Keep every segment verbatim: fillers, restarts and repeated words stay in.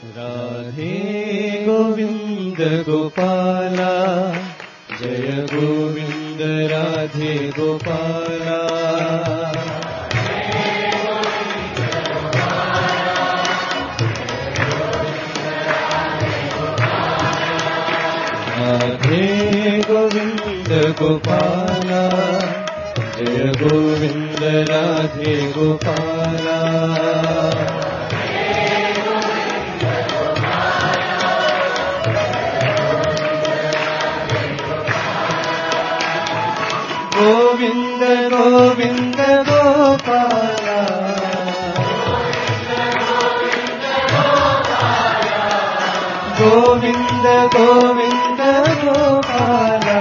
Radhe Govind Gopala, Jai Govind Radhe Gopala. Radhe Govind Gopala, Jai Govind Radhe Gopala. Govind Govind Gopala, Govind Govind Gopala,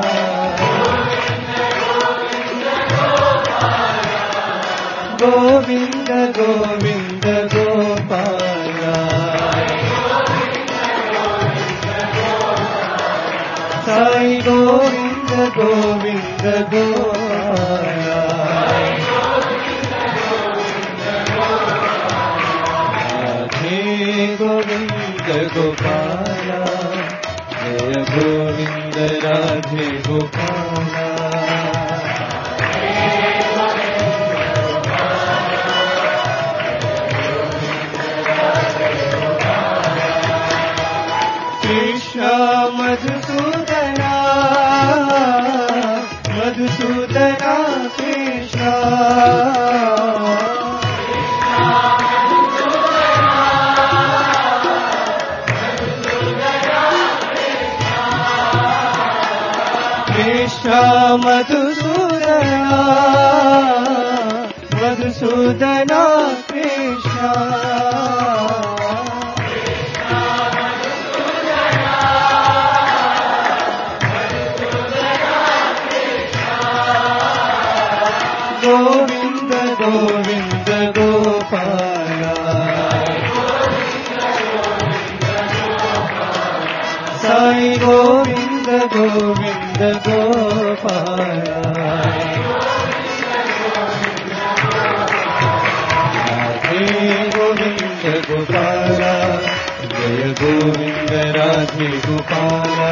Govind Govind Gopala. Sai Govind Govind Gopala, Radhe Govind Gopala, Jai Govind Radhe Gopala. Krishna Madhusudana, Madhusudana Krishna, Krishna Madhusudana, Madhusudana Krishna, Govind Govind Gopala, Sai Govind Govind Gopala. Radhe Govind Gopala, Jai Govind Radhe Gopala.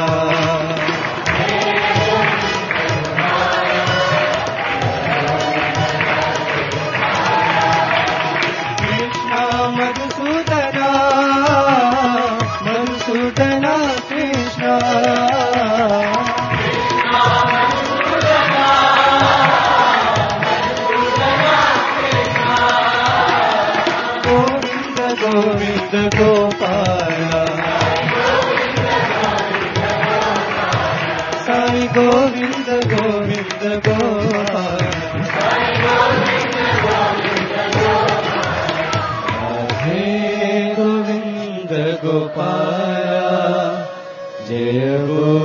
Madhusudana, Madhusudana Krishna, Govind Govind Gopala, Sai Govind Govind Gopala. Gopala, Jai Govind